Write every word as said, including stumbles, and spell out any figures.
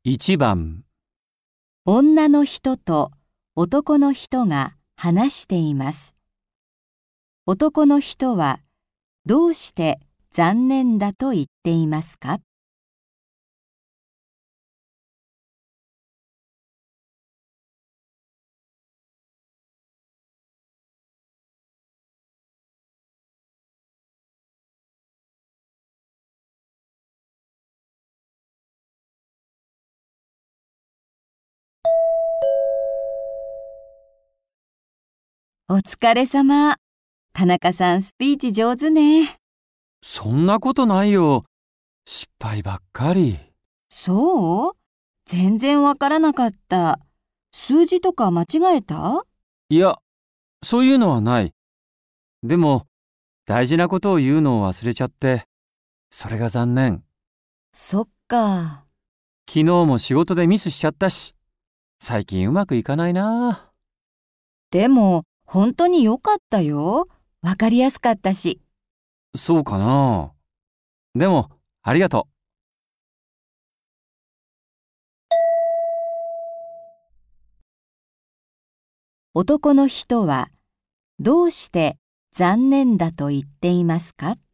いちばん、 女の人と男の人が話しています。男の人はどうして残念だと言っていますか？お疲れ様。田中さんスピーチ上手ね。 そんなことないよ。失敗ばっかり。 そう？全然わからなかった。数字とか間違えた？ いや、そういうのはない。でも、大事なことを言うのを忘れちゃって、それが残念。 そっか。 昨日も仕事でミスしちゃったし、最近うまくいかないな。 でも本当に良かったよ。わかりやすかったし。 そうかな。でも、ありがと男の人はどうして残念だと言っていますか？